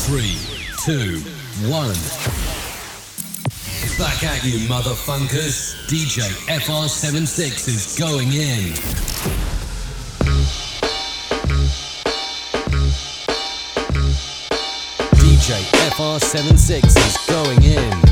3, 2, 1. Back at you, motherfunkers. DJ FR76 is going in. DJ FR76 is going in.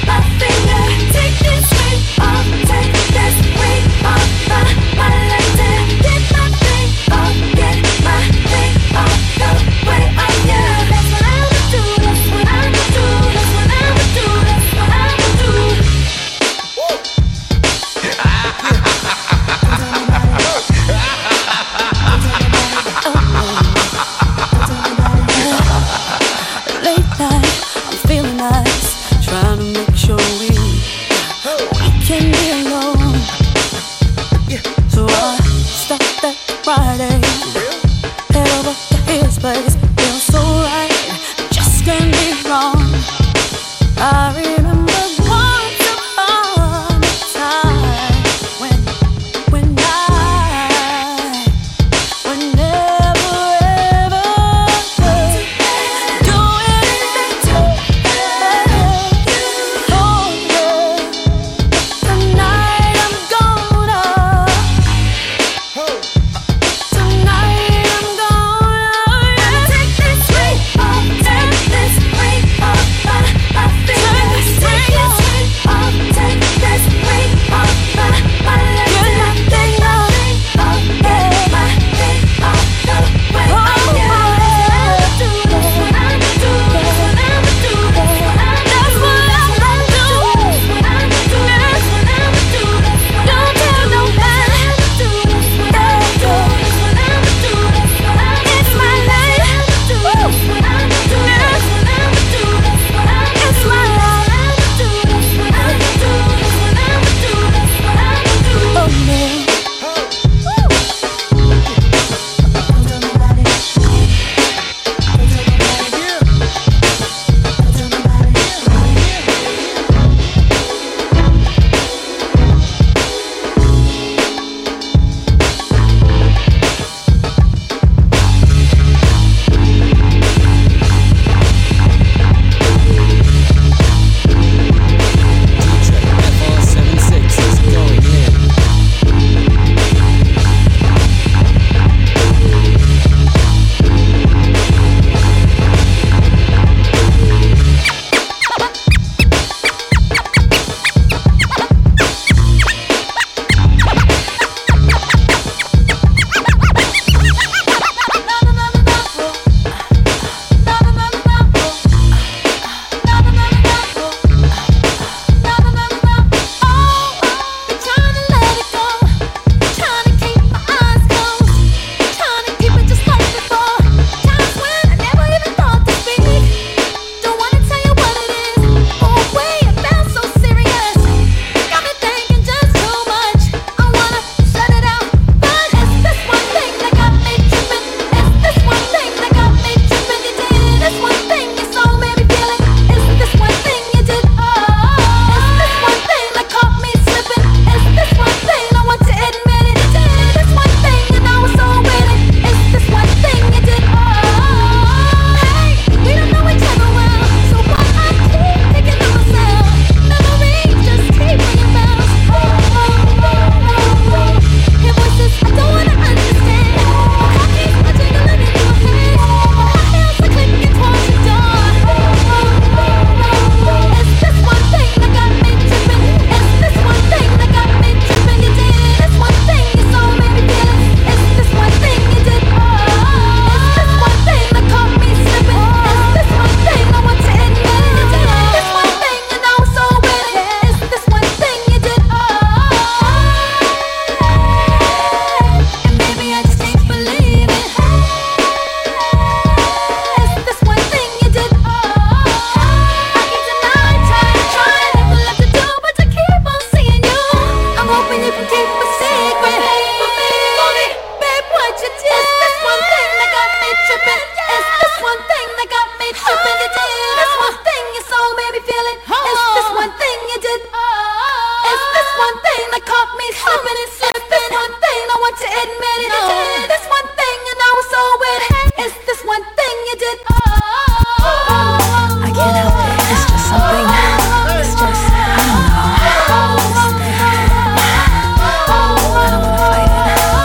My lady. to admit it. No. This one thing you know so it is this one thing you did. I can't help it. It's just something. It's just I don't know. I don't wanna fight it.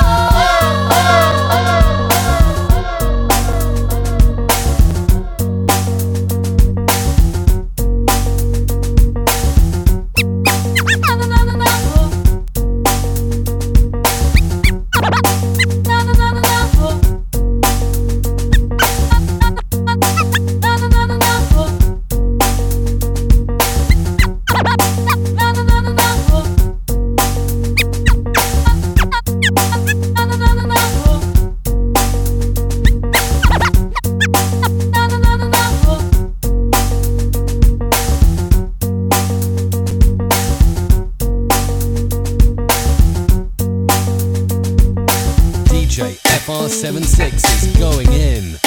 DJ FR76 is going in.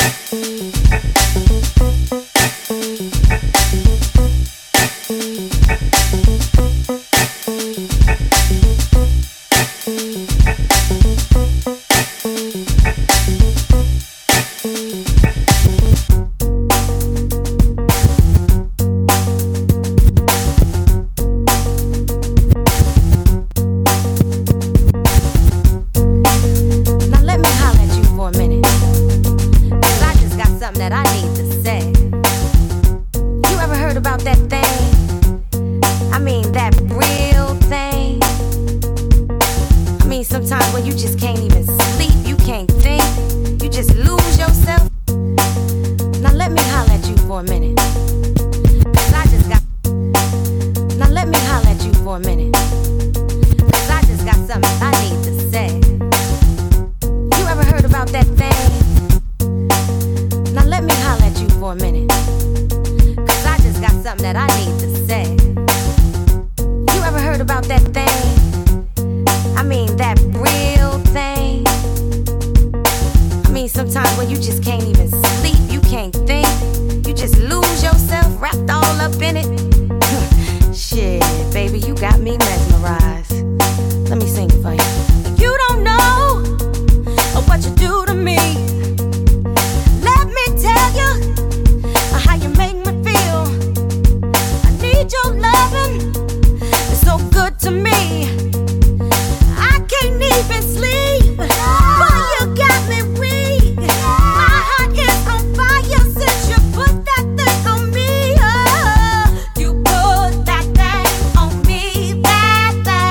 You put that thing on me, that thing.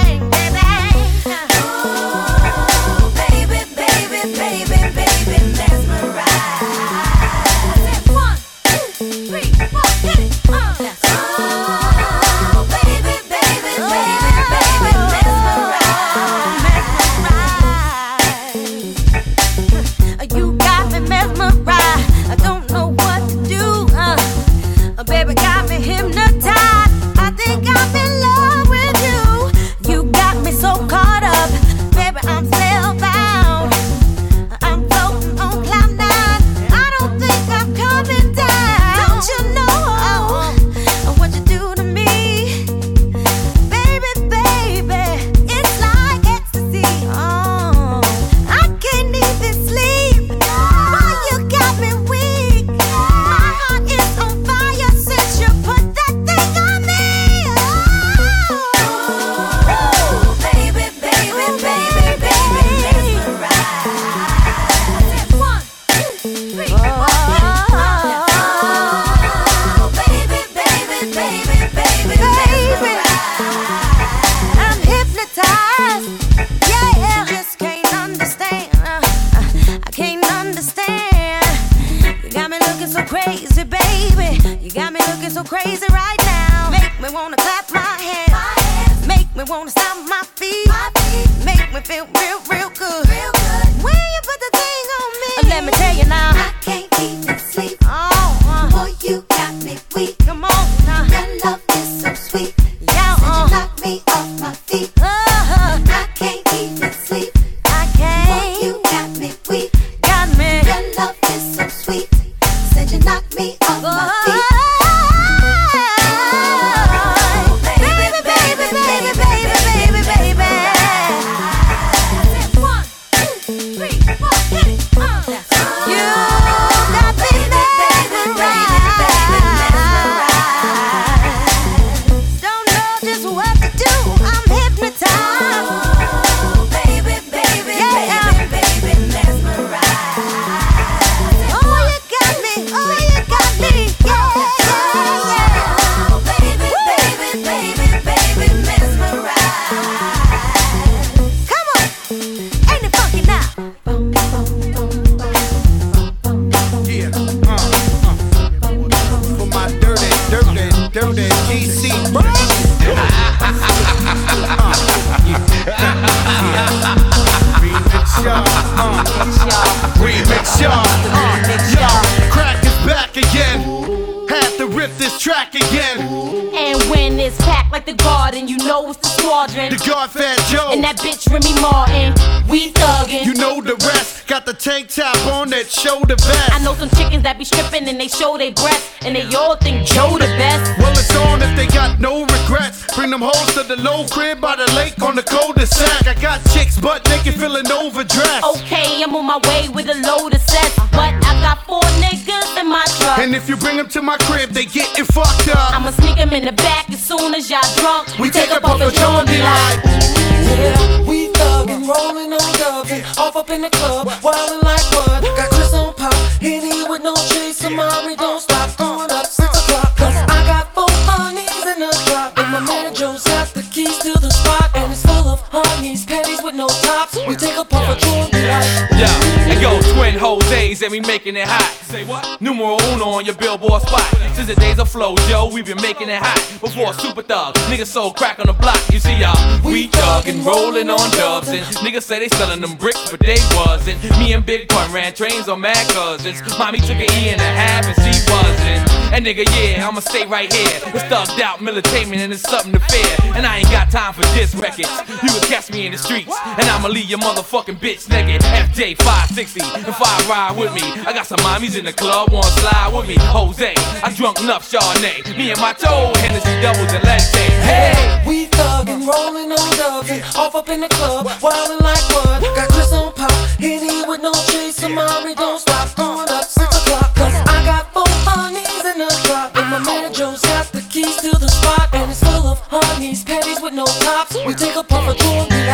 track again. And when it's packed like the garden, you know it's the squadron. The God Fat Joe and that bitch Remy Martin. We thuggin'. You know the rest. Got the tank top on that shoulder vest. I know some chickens that be stripping and they show they breasts, and they all think Joe the best. Well, it's on if they got no regrets. Bring them hoes to the low crib by the lake on the cul-de-sac. I got chicks butt naked feeling overdressed. Okay, I'm on my way with a load of sets, but I got 4 niggas in my truck. And if you bring them to my crib, they getting fucked up. I'ma sneak them in the back as soon as y'all drunk. We take a puff of Joe and be like, yeah, we thuggin', rollin' on dubbin', off up in the club, wildin' like what? Got Chris on pop, Henny with no chaser, mommy don't stop, going up 6 o'clock. Cause I got 4 honeys in the drop, and my man Joe's got the keys to the spot, and it's full of honeys, panties with no tops. We take a puff of Joe and be like, yeah, it goes twin Jose's and we making it hot. Say what? Numero uno on your billboard spot. Since the days of Flow Joe, we been making it hot. Before Super Thug, niggas sold crack on the block. You see y'all, we thuggin', rollin' on dubs, and niggas say they sellin' them bricks, but they wasn't. Me and Big Pun ran trains on mad cousins. Mommy took an E and a half and she wasn't. And nigga, yeah, I'ma stay right here. It's thugged out militainment and it's something to fear. And I ain't got time for diss records. You can catch me in the streets, and I'ma leave your motherfucking bitch naked. FJ 560 and 5 ride with me. I got some mommies in the club, wanna slide with me. Jose, I drunk enough Chardonnay. Me and my toe, Hennessy doubles and let's say, hey, we thuggin', rollin' on dubbin', off up in the club, wildin' like what? Got Chris on pop, Henny with no chaser, mommy don't stop, going up 6 o'clock. Cause I got 4 honeys in the drop, and my man Joe's got the keys to the spot, and it's full of honeys, panties with no tops. We take a puff of Joe and be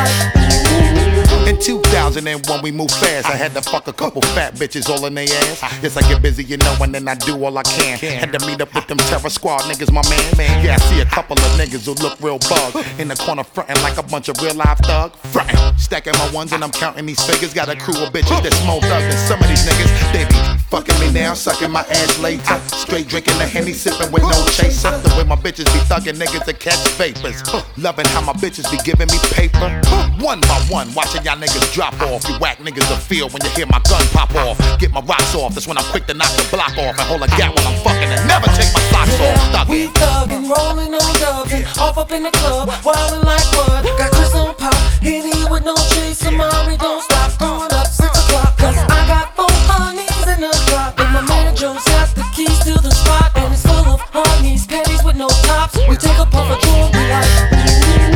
like, in 2001 we moved fast. I had to fuck a couple fat bitches all in their ass. Yes, I get busy, you know, and then I do all I can. Had to meet up with them Terror Squad niggas, my man. Yeah, I see a couple of niggas who look real bug in the corner frontin' like a bunch of real life thug. Frontin', stacking my ones and I'm counting these figures. Got a crew of bitches that's more thug than some of these niggas. They be fucking me now, sucking my ass later. Straight drinking the Henny, sipping with no chaser. The way my bitches be thugging niggas to catch vapors. Loving how my bitches be giving me paper. One by one, watching y'all niggas drop off. You whack niggas will feel when you hear my gun pop off. Get my rocks off, that's when I'm quick to knock the block off. And hold a gap while I'm fucking and never take my socks off. We thuggin', rollin' on dubbin', off up in the club, wildin' like what? Got Chris on pop, Henny with no chaser, mommy don't stop, going up 6 o'clock. Cause I got 4 honeys in the drop, and my man Joe's got the keys to the spot, and it's full of honeys, panties with no tops. We take a puff of Joe and be like,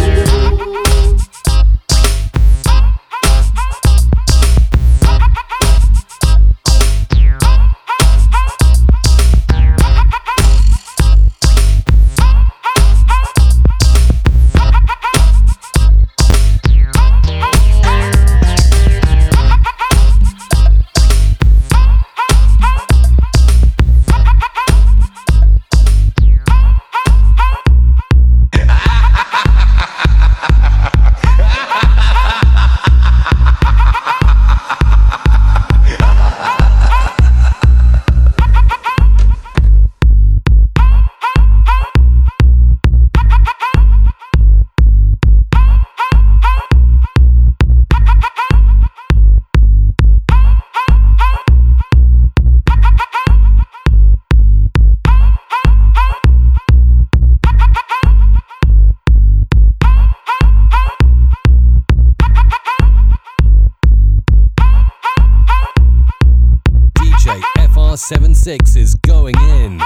FR76 is going in.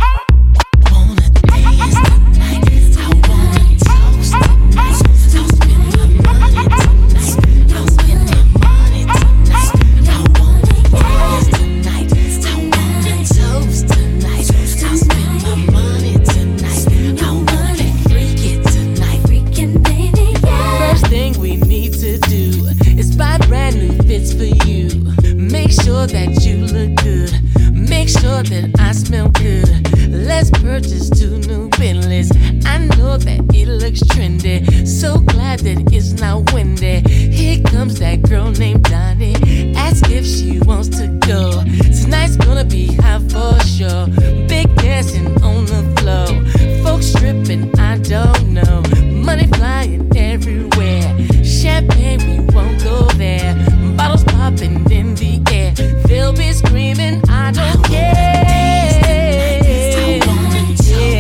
First thing we need to do is buy brand new fits for you. Make sure that you look good. Make sure that I smell good. Let's purchase 2 new Bentleys. I know that it looks trendy. So glad that it's not windy. Here comes that girl named Donnie. Ask if she wants to go. Tonight's gonna be hot for sure. Big dancing on the floor. Folks stripping, I don't know. Money flying everywhere. Champagne, we won't go there. Bottles popping in the air. They'll be screaming, I don't care.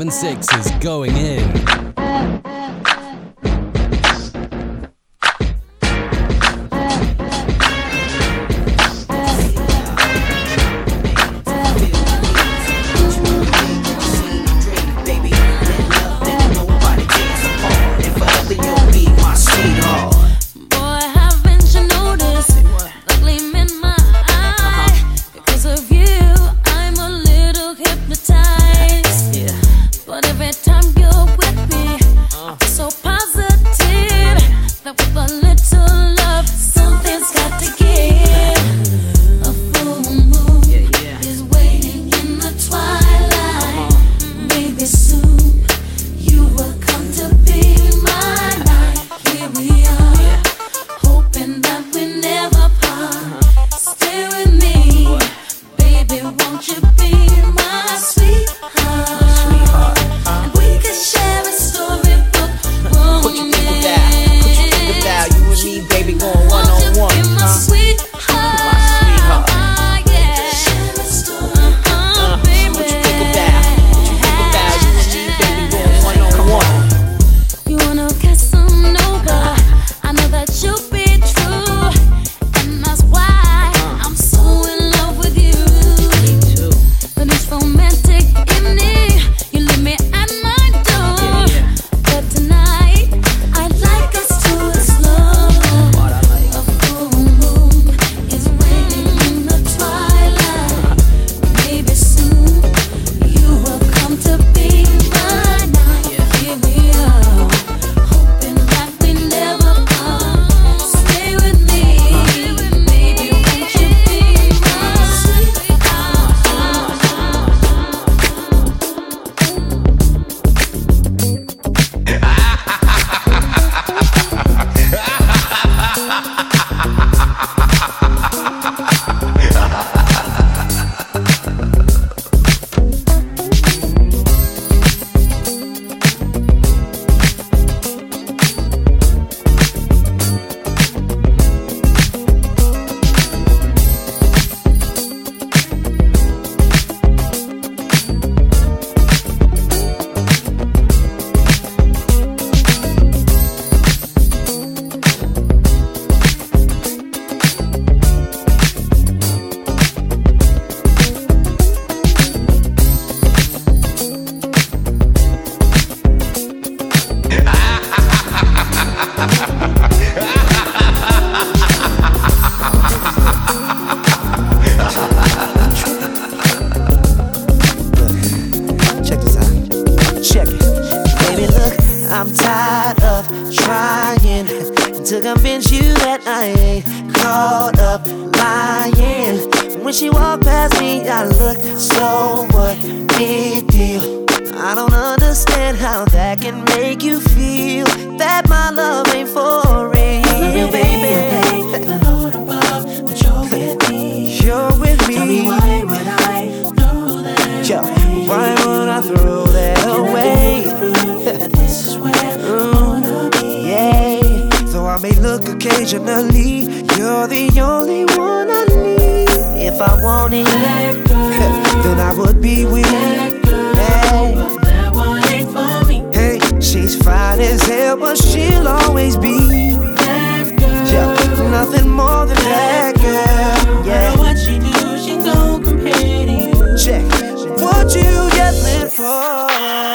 FR76 is going in. But every time you're with me, I'm so positive. I'm tired of trying to convince you that I ain't caught up lying. When she walked past me, I looked, so what, big deal. I don't understand how that can make you feel that my love ain't for real, baby. The Lord above, but you're with me. You're with me. Tell me why would I throw that away? Why would I throw that away? This is where I wanna be. Yeah. Though I may look occasionally, you're the only one I need. If I wanted, then I would be with you. That one ain't for me. Hey, she's fine as hell, but she'll always be that girl. Yeah, nothing more than that girl. Yeah. What she do, she don't compare to you. Check what you yelling for.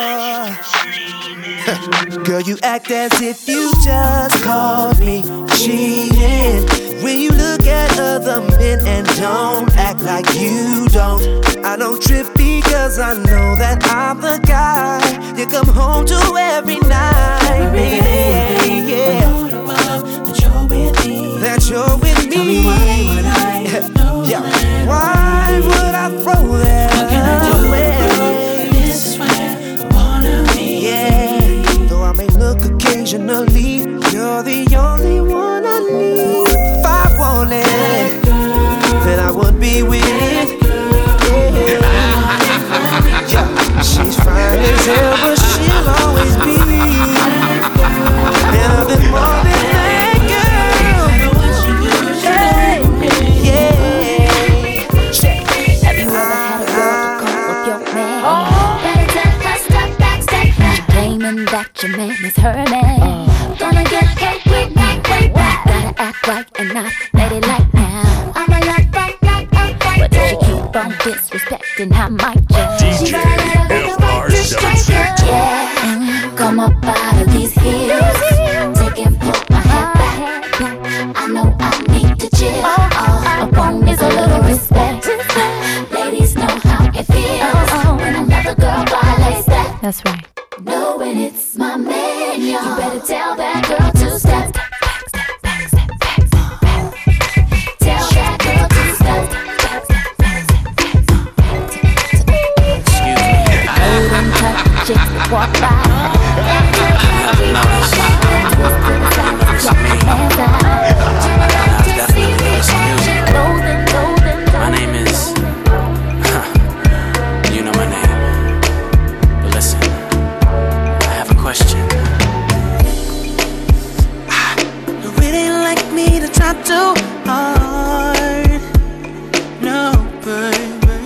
Girl, you act as if you just caught me cheating. When you look at other men and don't act like you don't. I don't trip because I know that I'm the guy you come home to every night, baby. Yeah, that you're with me. That you're with me. Tell me why would I throw that? Why would I throw that? What can I do? This is where I wanna be. Yeah. I may look occasionally, you're the only one I need. If I wanted, then I would be with it. Yeah. She's fine as hell, but she'll always be nothing more than that girl. Yeah. disrespecting, I might just DJ FR76. Yeah, come up out of these heels. Take and put my head back. I know I need to chill. All I want is a little respect. Ladies know how it feels when another girl violates that. That's right. Knowing it's my man, you better tell that girl to step. Tell that girl to step. Hold and touch chicks that walk by. My name is, you know my name, but listen, I have a question. You really like me to try too hard, no baby.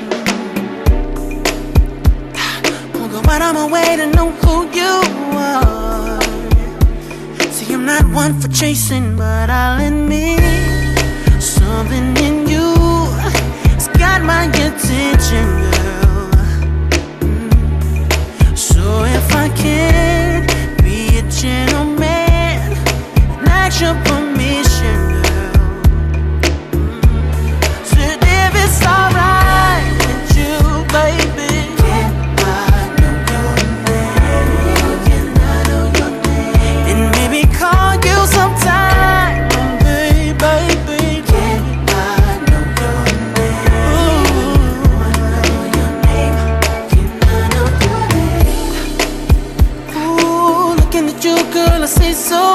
Won't go out of my way to know who you are. See, I'm not one for chasing, but I'll admit something in you has got my attention, girl. So if I can be a gentleman and ask your permission, girl. So if it's alright with you, baby, can I know your name? Can I know your name? And maybe call you sometime, baby. Can I know your name? Can I know your name? Ooh, looking at you, girl, I see so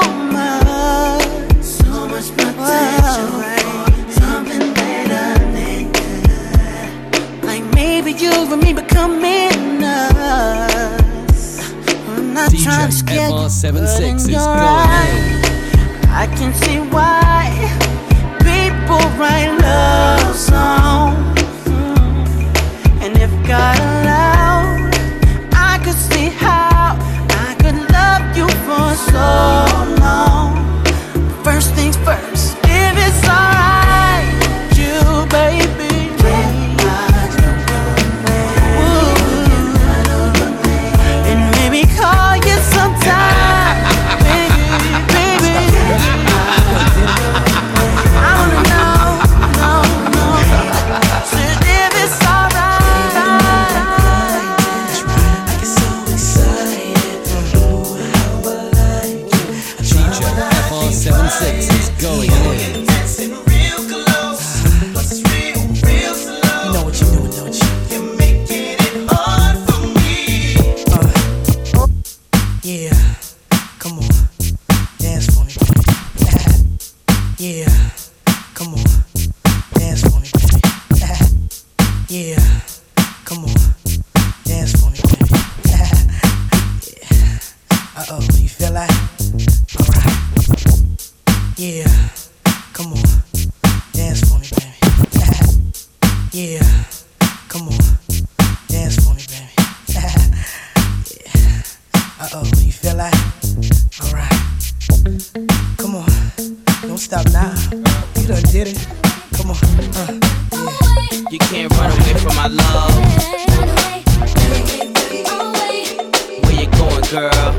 much potential, right? Something better than good. Like maybe you and me becoming us. I'm not trying to DJ scare you, FR76 but in is your going eyes, I can see why people write love songs. And if God allowed, I could see how I could love you for so long. First things first, if it's alright with you, baby. Ooh. And maybe call you sometime, baby. I wanna know. So if it's alright, I get so excited. Ooh, how I like you. DJ FR76 is going in. Dancing real close, plus it's real slow. You know what you're doing, don't you? You're making it hard for me. Yeah, come on, dance for me. Yeah, come on, dance for me, baby. Yeah, come on, dance for me, baby. Yeah. Uh-oh, you feel like? Alright. Yeah, come on, dance for me, baby. Yeah, come on, dance for me, baby. Yeah. Uh-oh, you feel like? Alright. Come on, don't stop now. You done did it. Come on, yeah. You can't run away from my love. Where you going, girl?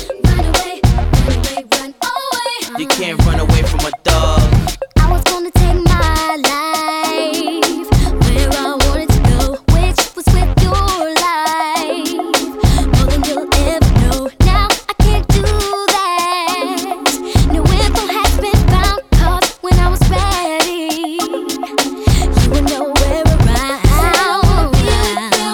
You can't run away from a dog. I was gonna take my life where I wanted to go, which was with your life. More than you'll ever know. Now I can't do that. No info has been found, 'cause when I was ready, you were nowhere around.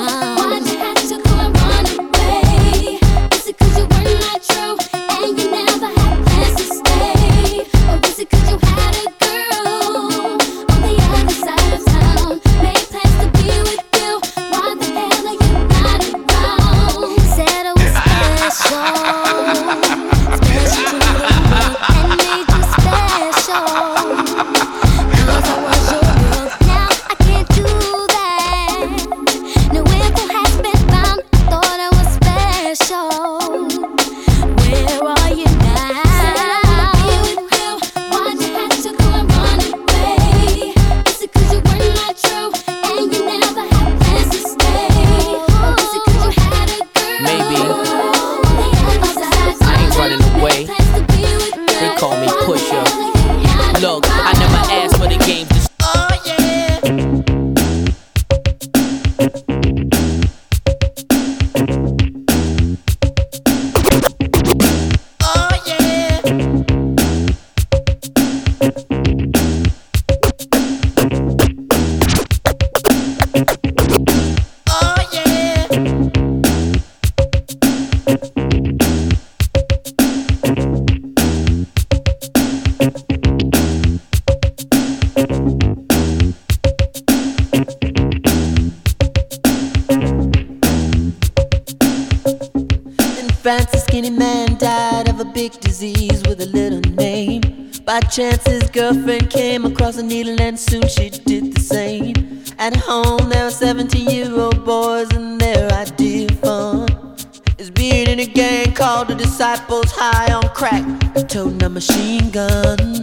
fancy skinny man died of a big disease with a little name. By chance his girlfriend came across a needle and soon she did the same. At home there were 17-year-old boys and their idea of fun is being in a gang called the Disciples, high on crack, toting a machine gun.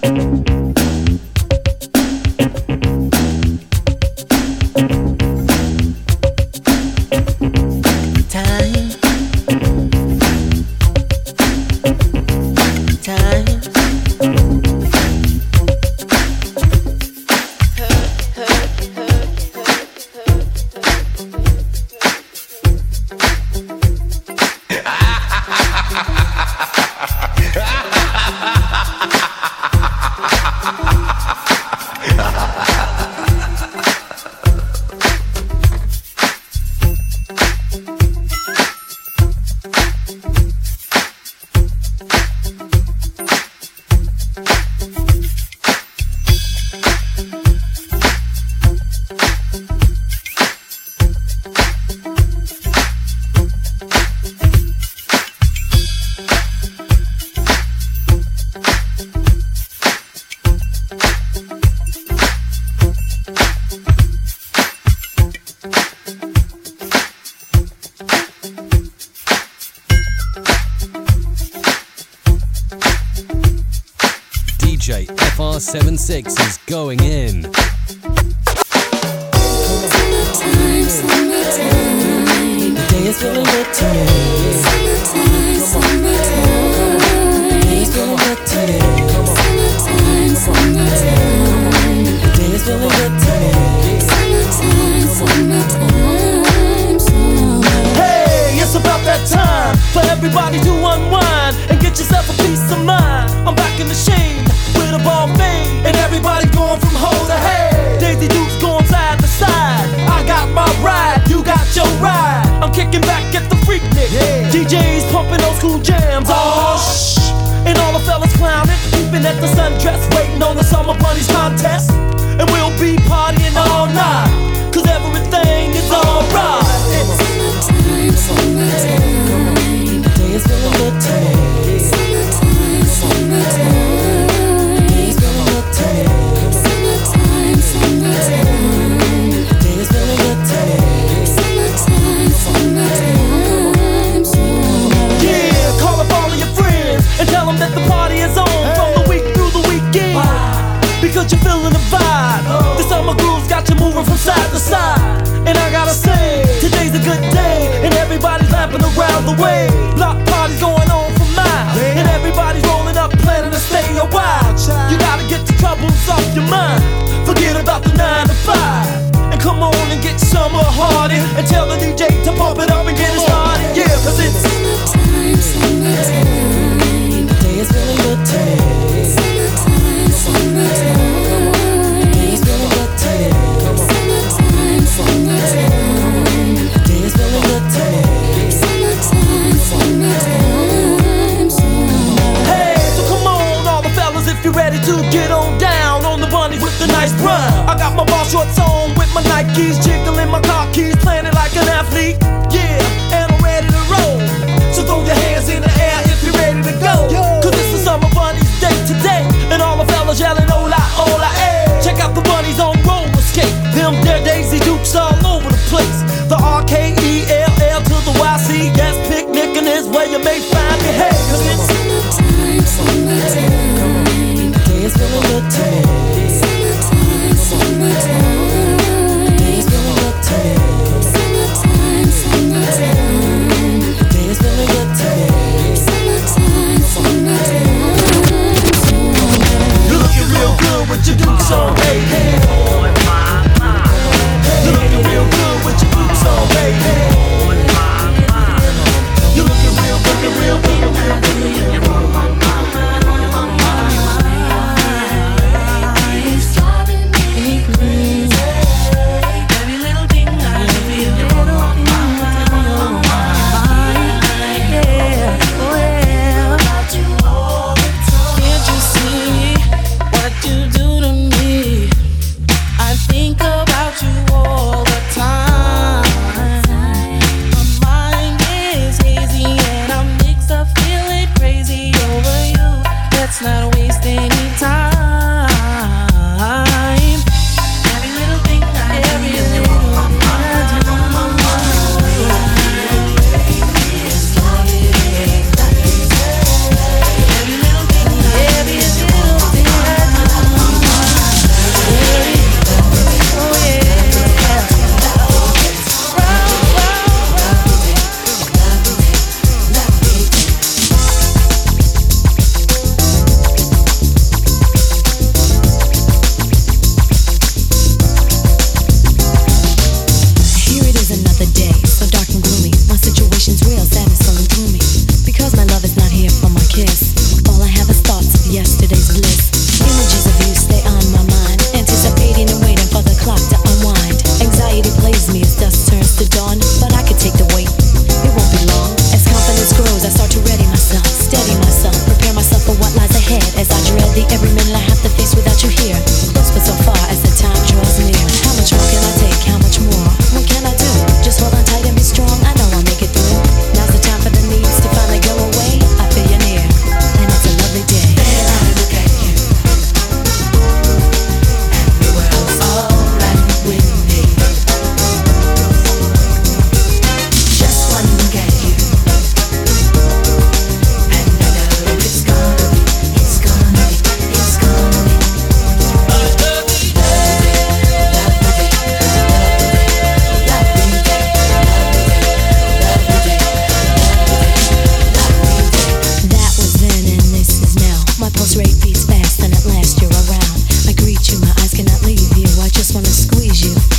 DJ FR76 is going in. The day is feeling good to me. The day is feeling good to me. The day is feeling good to me. Hey, it's about that time for everybody to unwind and get yourself a peace of mind. I'm back in the shade with a ball fade, and everybody going from hoe to head. Daisy Dukes going side to side. I got my ride, you got your ride. I'm kicking back at the Freaknik. Yeah. DJs pumping old school jams. Oh, shh. And all the fellas clowning, peeping at the sundress, waiting on the Summer Bunnies contest. And we'll be partying all night, cause everything is alright. Summertime. The day is feeling good to me. Summertime. The day is feeling good to me. Summertime. The day is feeling good to me. Summertime. Yeah, call up all of your friends and tell them that the party is on from the week through the weekend. Because you're feeling the vibe. The summer groove's got you moving from side to side. And I gotta say, today's a good day, and everybody's lapping around the way. Block parties going on for miles, and everybody's rolling up, planning to stay a while. You gotta get the troubles off your mind, forget about the 9 to 5, and come on and get summer hardy, and tell the DJ to pump it up and get it started. Yeah, cause it's summertime. The day is feeling good to me. Summertime. The day is feeling good to me. Summertime. The day is feeling good to me. hey, so come on, all the fellas, if you're ready to get on down on the bunny with the nice run. I got my ball shorts on with my Nikes, jiggling my car keys, playing it like an athlete. Yeah, and I'm ready to roll. So throw your hands in the air if you're ready to go. Cause it's the Summer Bunnies day today, and all the fellas yelling hola, hola, hey. Check out the bunnies on roller skate. Them there Daisy Dukes all over the place. The RKELL to the YC. Yes, picnicking is where you may find me. Hey, cause it's summertime. The day is feeling good to me. Summertime. The day is feeling good to me. Summertime. The day is feeling good to me. you're looking real good with your Dukes on, baby. You're looking real good with your Dukes on, baby. You're looking real, looking real, looking real, looking real. All the time. My mind is hazy and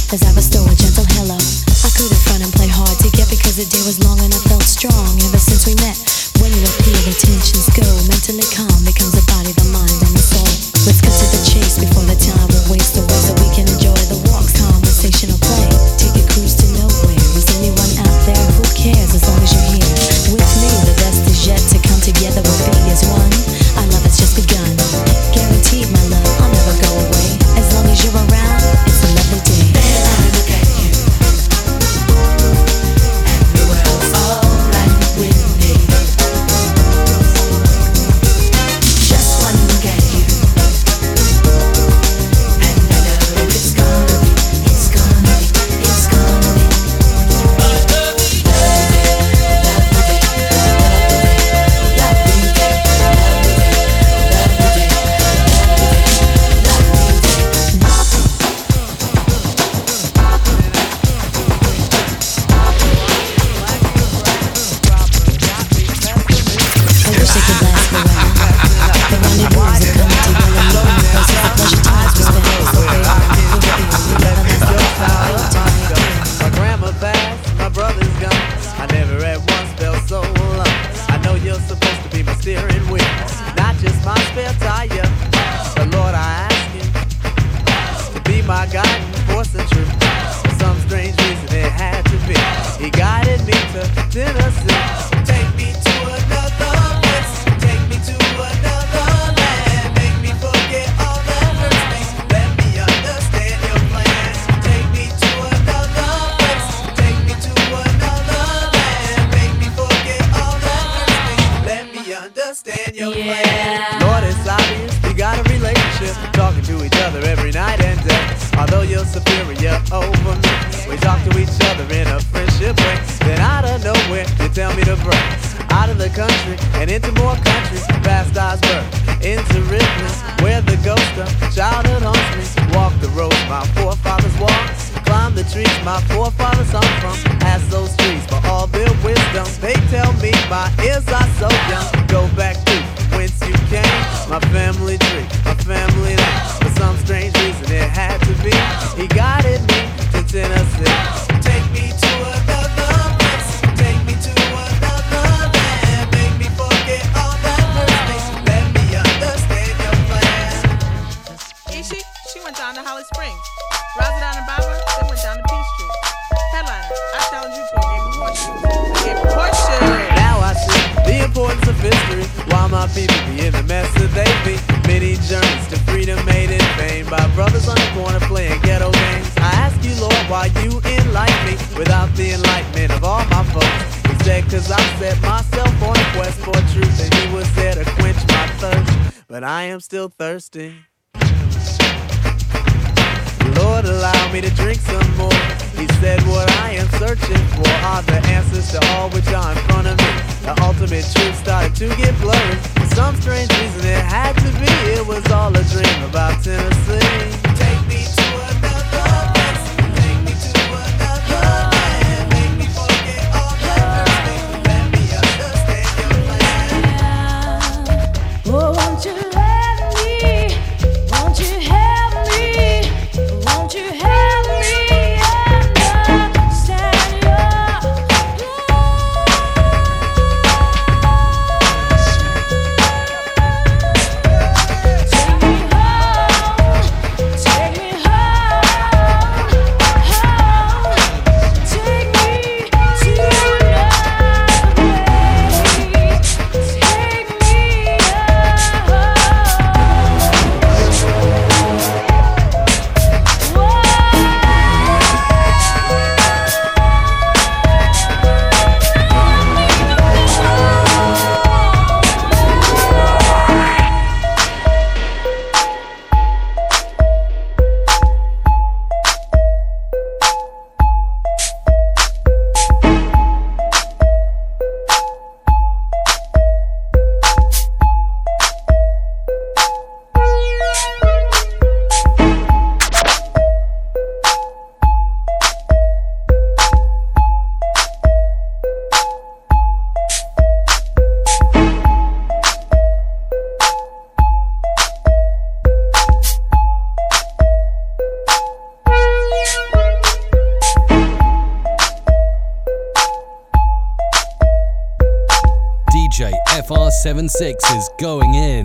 as I bestow a gentle hello. I couldn't front and play hard to get because the day was long and I felt strong ever since we met. When you appear, the tensions go. Mentally calm becomes the body, the mind, and the soul. Let's cut to the chase before the time will waste away so we can enjoy the walks, conversational play. Take a cruise to nowhere. Is anyone out there? Who cares as long as you're here with me? The best is yet to come together. We'll be as one. Our love has just begun. Guaranteed, my love, I'll never go away. As long as you're around, it's a lovely day. Then I look at you, and the world's alright with me. Just one look at you, and I know it's gonna be, it's gonna be, it's gonna be. My grandma passed, my brother's gone. I never at once felt so alone. I know you're supposed to be my steering wheel, not just my spare tire. But Lord, I ask you to be my guiding force and truth. For some strange reason it had to be. He guided me to Tennessee. Take me to another place. Take me to another land. Make me forget all that hurts me. Let me understand your plan. Take me to another place. Take me to another land. Make me forget all that hurts me. Let me understand your plan. Lord, it's obvious we got a relationship. Talking to each other every night and day. Although you're superior over me, we talk to each other in a friendship way. Then out of nowhere, you tell me to break out of the country and into more countries. Past Iceberg, into Ripley, where the ghost of childhood haunts me. Walk the roads my forefathers walked, climb the trees my forefathers hung from. Ask those trees for all their wisdom. They tell me my ears are so young. Go back to whence you came, my family tree, my family name. For some strange reason it had to be. He guided me to Tennessee. Take me to another place. Take me to another land. Make me forget all that hurts me. Let me understand your plan. Ishi, she went down to Holly Springs. Razadon and Baba, they went down to Peachtree. Headliner, I challenge you to a game of horseshoes. A game of horseshoes. Now I see the importance of history. Why my people be in the mess that they be. Many journeys to freedom made in vain by brothers on the corner playing ghetto games. I ask you, Lord, why you enlighten me without the enlightenment of all my folks. Instead, cause I set myself on a quest for truth, and he was there to quench my thirst. But I am still thirsty. Lord, allow me to drink some more. He said what I am searching for are the answers to all which are in front of me. The ultimate truth started to get blurry. For some strange reason it had to be. It was all a dream about Tennessee. Take me to another place. Take me to another land. Make me forget all that hurts me. Let me understand your plan. Oh, won't you let me? Won't you help me? Won't you help me understand your Take me home. FR76 is going in.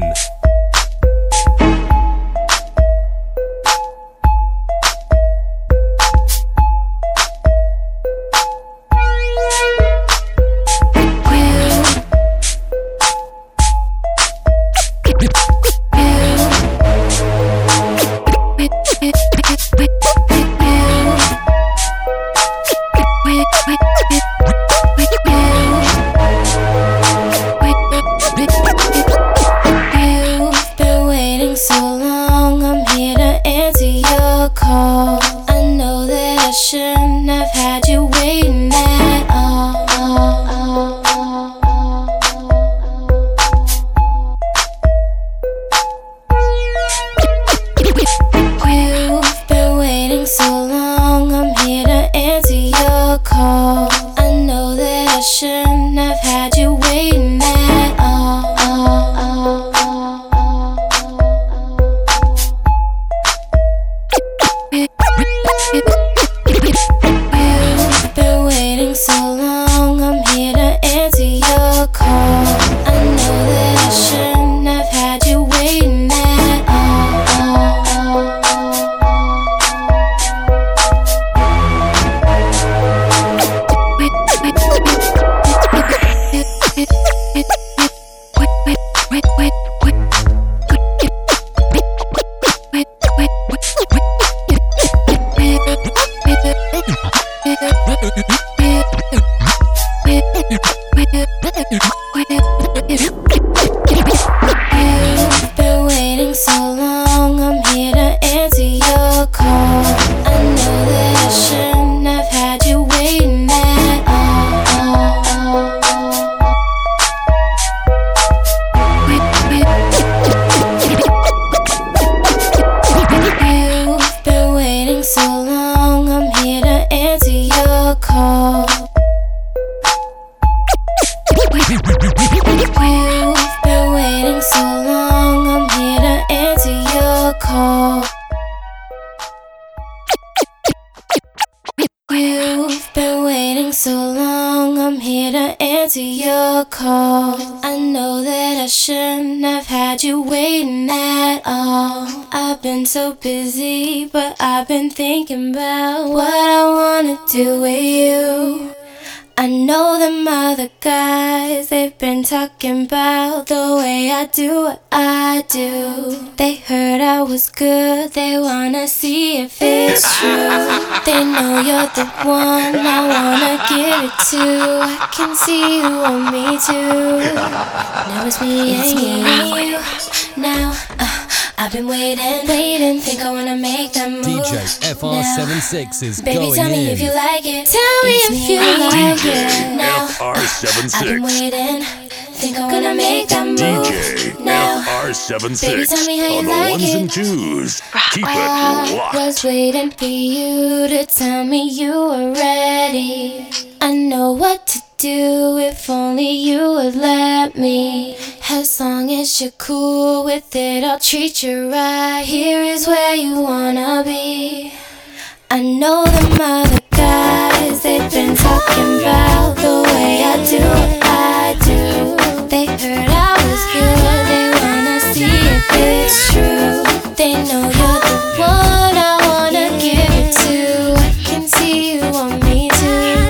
So busy, but I've been thinking about what I wanna do with you. I know them other guys, they've been talking about the way I do what I do. They heard I was good, they wanna see if it's true. They know you're the one I wanna give it to. I can see you want me too. Now it's me and you. Now I've been waiting, think I wanna make that move. DJ FR76 is baby, going in. tell me if you like it. Tell me if you like it. Now FR76. I've been waiting, think I wanna make that move. DJ now FR76 baby, tell me how you on the like ones it. and twos. Keep it I locked. was waiting for you to tell me you were ready. I know what to do if only you would let me. As long as you're cool with it, I'll treat you right. Here is where you wanna be. I know them other guys, they've been talking about the way I do what I do. They heard I was good, they wanna see if it's true. They know you're the one I wanna give it to. I can see you want me to.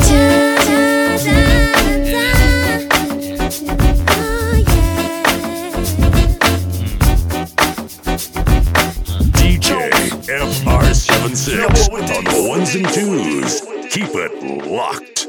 DJ FR76 on the ones and twos. Keep it locked.